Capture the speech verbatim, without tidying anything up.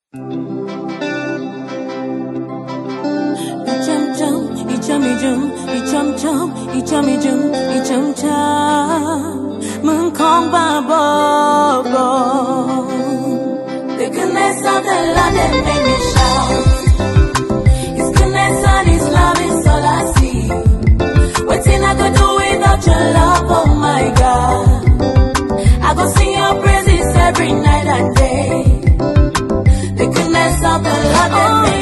The goodness of the Lord that made me shout. His goodness and His love is all I see. Waiting I could do without your love, oh my God. I go sing your praises every night and day. The goodness of the Lord that made me